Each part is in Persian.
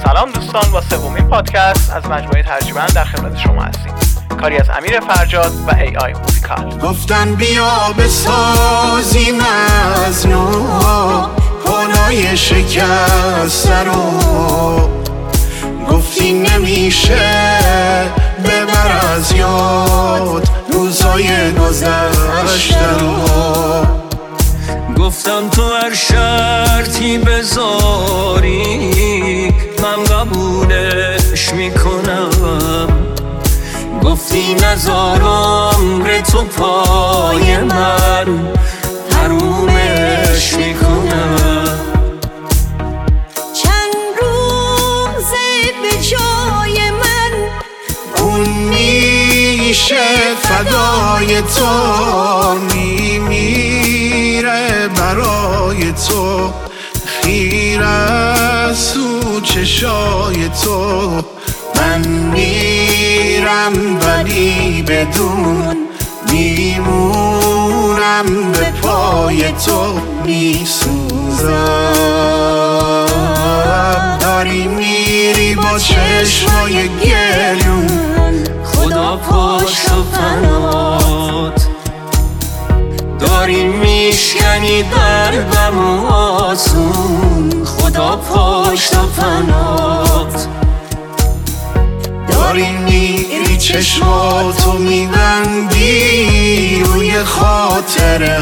سلام دوستان، با سومین پادکست از مجموعه ترجمه‌اند در خدمت شما هستیم. کاری از امیر فرجاد و AI موزیکال. گفتن بیا بسازیم از نو پالای شکسته رو، گفتی نمیشه ببر از یاد روزای گذشته رو. گفتم تو هر شرطی بذاری من قبولش میکنم، گفتی نذار عمر تو پای من حرومش میکنم. چند روزه به جای من اون میشه فدای تو، میمیره برای تو، خیره از تو چشای تو. من میرم ولی بدون میمونم، به پای تو میسوزم. داری میری با چشمای گریون، خدا پشت و پنات، داری میشکنی قلبم آسون، خدا پشت و پنات. داری میری چشماتو میبندی روی خاطره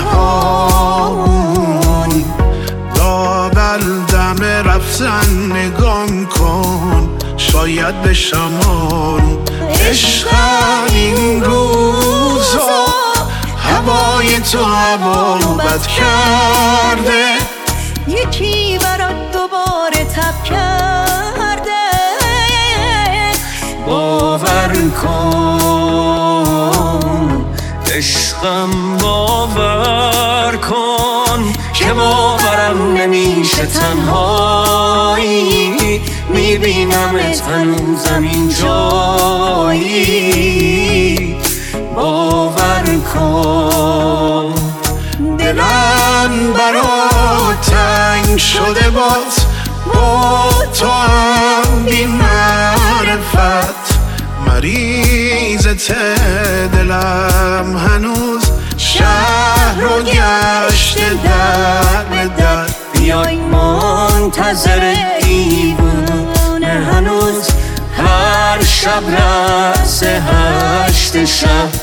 هامون، دابل دم رفتن نگام کن شاید بشمارون. عشقم این روزا هوای تو هوا بد کرده، یکی برات دوباره تب کرده. باور کن عشقم، باور کن که باورم نمیشه تنهایی، میبینمت هنوزم این جایی. باور کن دلم برات تنگ شده باز، با تو هم بی معرفت، مریضت دلم هنوز شهر رو گشته در به در. بیای منتظر دیوونه هنوز، هر شب رأس 8 شب